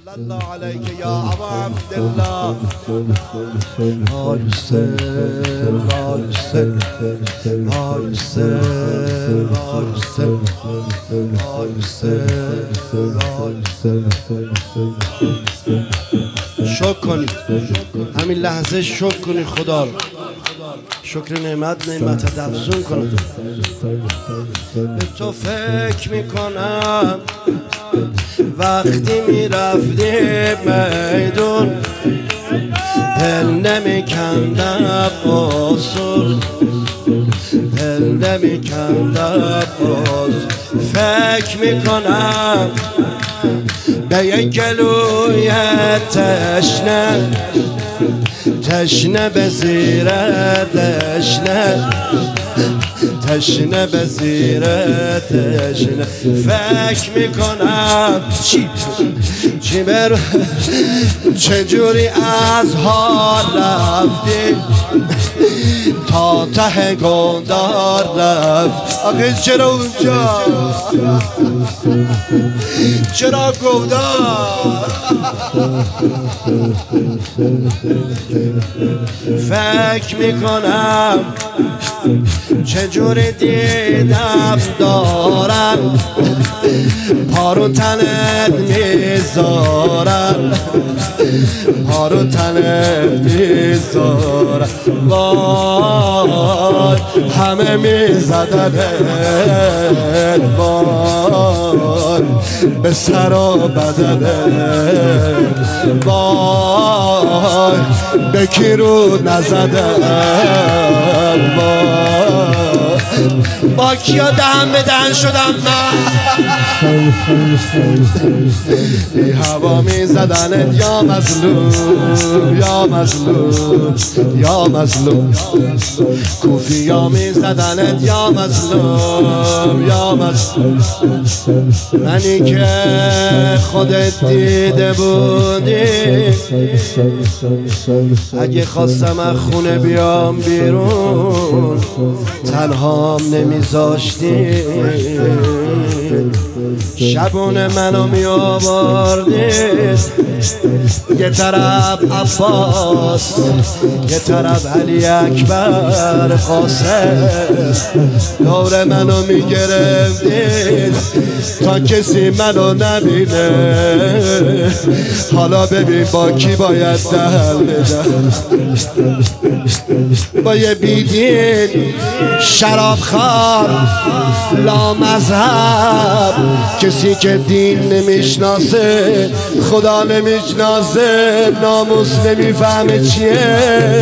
صلی الله علیک یا ابا عبدالله. آی حسین آی حسین آی حسین آی حسین آی حسین آی حسین. شکر کنید، همین لحظه شکر کنید خدا رو، شکر نعمت افزون کنید. به تو فکر میکنم وقتی میرفتی میدون، دل نمیکندم قصور، دل نمیکندم قصور. فکر میکنم به یک گلوی تشنه، تشنه به زیر تشنه، تشنه به زیر تشنه. فکر میکنم چی برو چجوری از حال رفتی تا ته گندار رفت. آخه چرا اونجا، چرا گندار؟ فکر میکنم چجوری دیدم دارم پارو تنت میذارم، پارو تنت میذارم. وای همه میزدن وای به سر و بدن، وای به کی رو نزدن، با کیا دهن به دهن شدم من. ای هوا می زدنت یا مظلوم یا مظلوم یا مظلوم، کوفیا می زدنت یا مظلوم یا مظلوم. منی که خودت دیده بودی، اگه خواستم از خونه بیام بیرون تنهام نمیذاشتی، شبونه منو می آوردی. یه طرف عباس، یه طرف علی اکبر قاسم، دور منو می گرفتید تا کسی منو نبینه. حالا ببین با کی باید دل بدم، با یه بیدین شراب خار لامذهب، کسی که دین نمیشناسه خدا نمیشناسه ناموس نمیفهمه چیه.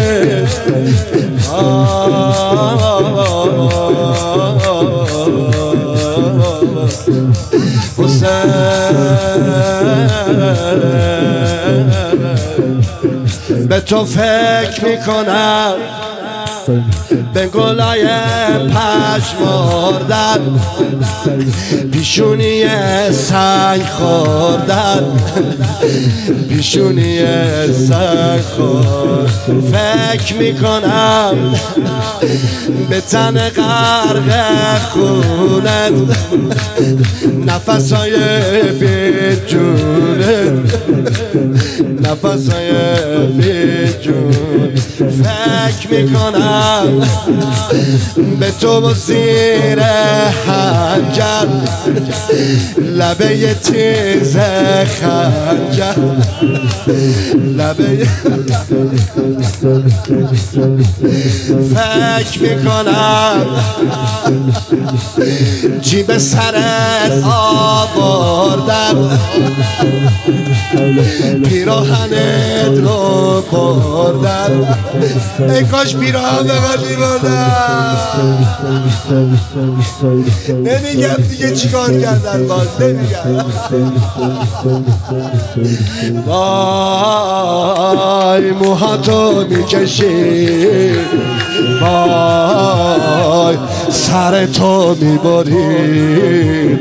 به تو فکر میکنم به گلای پشمردن، پیشونی سنگ خوردن، پیشونی سنگ خوردن. فکر میکنم به تن غرق خونت، نفسای بیجونه، نفسای بیجون. فکر میکنم به تو زیر خنجر، لبه تیز خنجر، لبه. فکر میکنم جیب سرت آوردم، پیراهنت رو بردم. ای کاش پیراهن بقید میبردم. نمیگم دیگه چیکار کردن، باز نمیگم. وای موهاتو میکشی، وای سر تو میبری،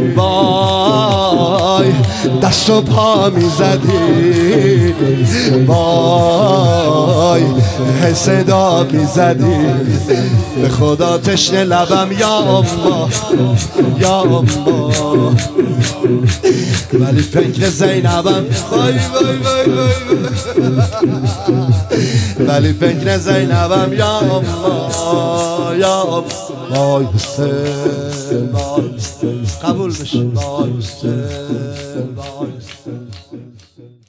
وای دست و پا میزدی، وای صدا میزدی. به خدا تشنه لبم یا الله یا الله، ولی فکر زینبم وای وای وای وای، ولی فکر زینبم یا الله یا الله. وای حسین قبول بشه، وای حسین وای حسین.